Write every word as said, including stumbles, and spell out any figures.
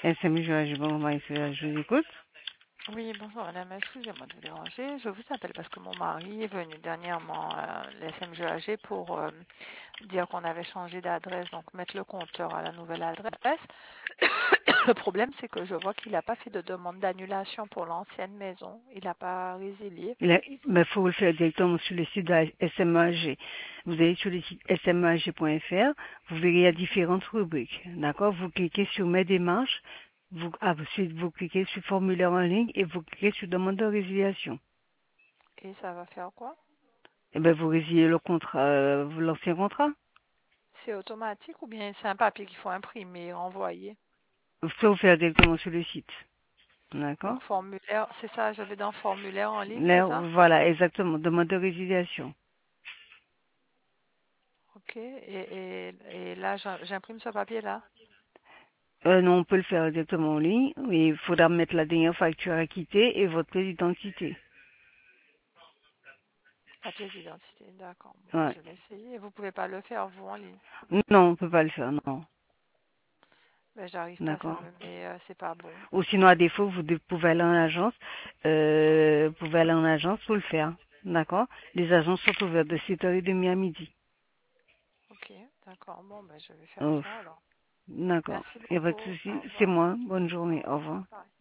S M G, bon, bah, je vous écoute. Oui, bonjour madame, excusez-moi de vous déranger. Je vous appelle parce que mon mari est venu dernièrement à l'S M G A G pour euh, dire qu'on avait changé d'adresse, donc mettre le compteur à la nouvelle adresse. Le problème, c'est que je vois qu'il n'a pas fait de demande d'annulation pour l'ancienne maison. Il n'a pas résilié. Il ben, faut le faire directement sur le site de la S M A G. Vous allez sur le site s m a g point f r, vous verrez il y a différentes rubriques. D'accord? Vous cliquez sur mes démarches, vous, ensuite vous cliquez sur formulaire en ligne et vous cliquez sur demande de résiliation. Et ça va faire quoi? Et ben, vous résiliez le contrat, euh, l'ancien contrat. C'est automatique ou bien c'est un papier qu'il faut imprimer et renvoyer? Vous pouvez le faire directement sur le site. D'accord? Donc formulaire, c'est ça, je vais dans formulaire en ligne, c'est Là, ça? voilà, exactement, demande de résiliation. Ok, et, et, et là, j'im- j'imprime ce papier-là. Euh, non, on peut le faire directement en ligne. Mais il faudra mettre la dernière facture acquittée et votre pièce d'identité. La pièce d'identité, d'accord. Bon, ben, Ouais. je vais essayer. Vous pouvez pas le faire, vous, en ligne. Non, on peut pas le faire, non. Ben, j'arrive pas, ça D'accord. me met, euh, c'est pas bon. Ou sinon, à défaut, vous de- pouvez aller en agence. Euh, vous pouvez aller en agence pour le faire. D'accord? Les agences sont ouvertes de sept heures trente à midi. Ok, d'accord. Bon, ben, je vais faire Oh, ça alors. d'accord. Merci Il n'y a pas de beaucoup. souci. Au C'est revoir. moi. Bonne Au journée. Au revoir. revoir. Bye.